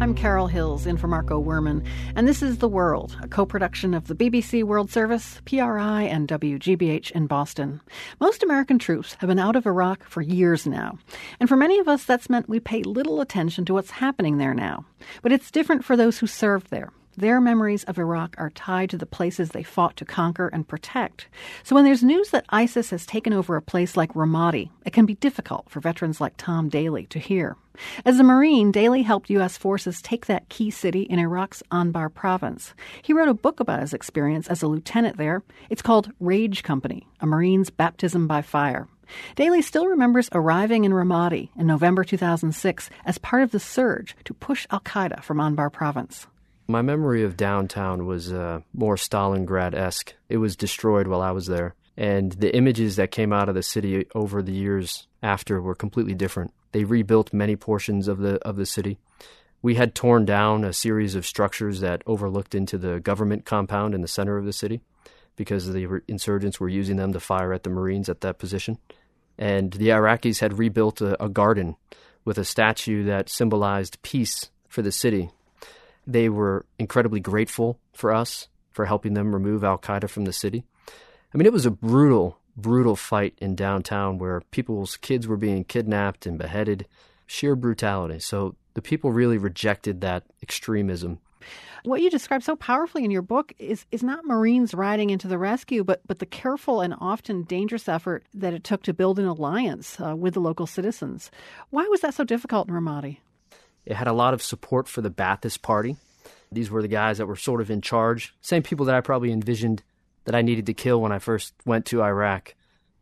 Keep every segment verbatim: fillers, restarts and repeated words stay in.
I'm Carol Hills, in for Marco Werman, and this is The World, a co-production of the B B C World Service, P R I, and W G B H in Boston. Most American troops have been out of Iraq for years now, and for many of us that's meant we pay little attention to what's happening there now. But it's different for those who served there. Their memories of Iraq are tied to the places they fought to conquer and protect. So when there's news that ISIS has taken over a place like Ramadi, it can be difficult for veterans like Tom Daly to hear. As a Marine, Daly helped U S forces take that key city in Iraq's Anbar province. He wrote a book about his experience as a lieutenant there. It's called Rage Company, a Marine's Baptism by Fire. Daly still remembers arriving in Ramadi in November two thousand six as part of the surge to push al-Qaeda from Anbar province. My memory of downtown was uh, more Stalingrad-esque. It was destroyed while I was there. And the images that came out of the city over the years after were completely different. They rebuilt many portions of the of the city. We had torn down a series of structures that overlooked into the government compound in the center of the city because the insurgents were using them to fire at the Marines at that position. And the Iraqis had rebuilt a, a garden with a statue that symbolized peace for the city. They were incredibly grateful for us for helping them remove al-Qaeda from the city. I mean, it was a brutal, brutal fight in downtown where people's kids were being kidnapped and beheaded. Sheer brutality. So the people really rejected that extremism. What you describe so powerfully in your book is, is not Marines riding into the rescue, but, but the careful and often dangerous effort that it took to build an alliance uh, with the local citizens. Why was that so difficult in Ramadi? It had a lot of support for the Ba'athist Party. These were the guys that were sort of in charge. Same people that I probably envisioned that I needed to kill when I first went to Iraq.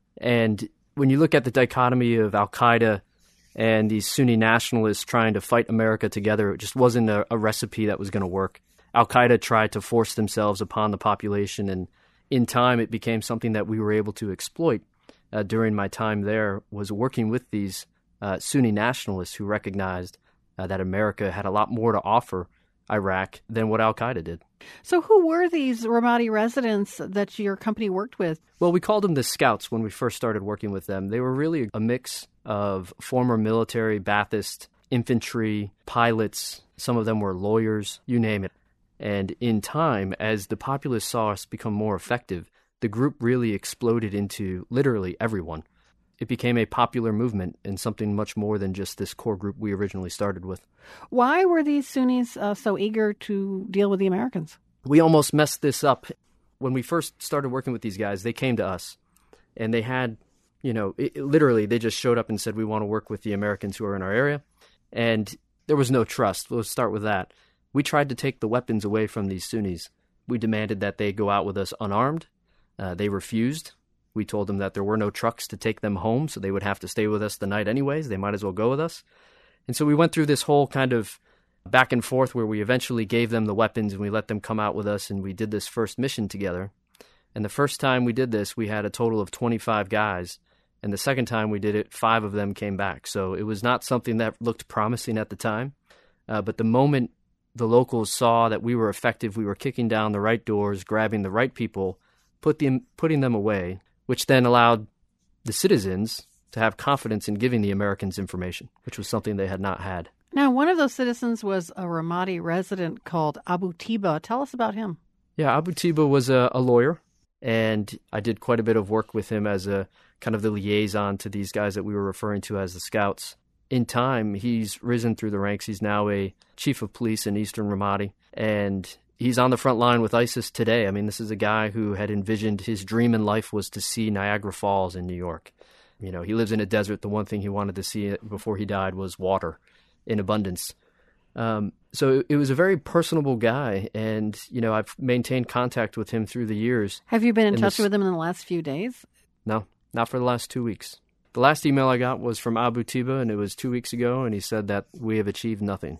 And when you look at the dichotomy of al-Qaeda and these Sunni nationalists trying to fight America together, it just wasn't a, a recipe that was going to work. Al-Qaeda tried to force themselves upon the population, and in time it became something that we were able to exploit. Uh, during my time there was working with these uh, Sunni nationalists who recognized Uh, that America had a lot more to offer Iraq than what al-Qaeda did. So who were these Ramadi residents that your company worked with? Well, we called them the Scouts when we first started working with them. They were really a mix of former military, Ba'athist, infantry, pilots. Some of them were lawyers, you name it. And in time, as the populace saw us become more effective, the group really exploded into literally everyone. It became a popular movement and something much more than just this core group we originally started with. Why were these Sunnis uh, so eager to deal with the Americans? We almost messed this up. When we first started working with these guys, they came to us and they had, you know, it, it, literally they just showed up and said, we want to work with the Americans who are in our area. And there was no trust. We'll start with that. We tried to take the weapons away from these Sunnis. We demanded that they go out with us unarmed. Uh, they refused. We told them that there were no trucks to take them home, so they would have to stay with us the night anyways. They might as well go with us. And so we went through this whole kind of back and forth where we eventually gave them the weapons and we let them come out with us, and we did this first mission together. And the first time we did this, we had a total of twenty-five guys. And the second time we did it, five of them came back. So it was not something that looked promising at the time. Uh, but the moment the locals saw that we were effective, we were kicking down the right doors, grabbing the right people, put them, putting them away, which then allowed the citizens to have confidence in giving the Americans information, which was something they had not had. Now, one of those citizens was a Ramadi resident called Abu Tiba. Tell us about him. Yeah, Abu Tiba was a, a lawyer, and I did quite a bit of work with him as a kind of the liaison to these guys that we were referring to as the Scouts. In time, he's risen through the ranks. He's now a chief of police in eastern Ramadi, and he's on the front line with ISIS today. I mean, this is a guy who had envisioned his dream in life was to see Niagara Falls in New York. You know, he lives in a desert. The one thing he wanted to see before he died was water in abundance. Um, so it was a very personable guy, and, you know, I've maintained contact with him through the years. Have you been in and touch this, with him in the last few days? No, not for the last two weeks. The last email I got was from Abu Tiba, and it was two weeks ago, and he said that we have achieved nothing.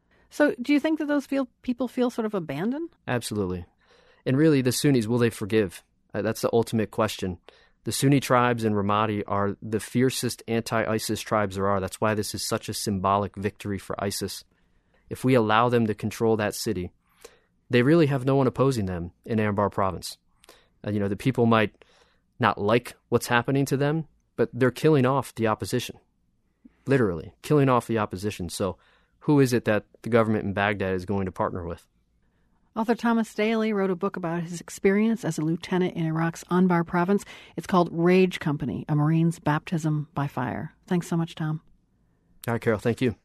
So do you think that those feel, people feel sort of abandoned? Absolutely. And really, the Sunnis, will they forgive? Uh, that's the ultimate question. The Sunni tribes in Ramadi are the fiercest anti-ISIS tribes there are. That's why this is such a symbolic victory for ISIS. If we allow them to control that city, they really have no one opposing them in Anbar province. Uh, you know, the people might not like what's happening to them, but they're killing off the opposition. Literally, killing off the opposition. So who is it that the government in Baghdad is going to partner with? Author Thomas Daly wrote a book about his experience as a lieutenant in Iraq's Anbar province. It's called Rage Company, A Marine's Baptism by Fire. Thanks so much, Tom. All right, Carol, thank you.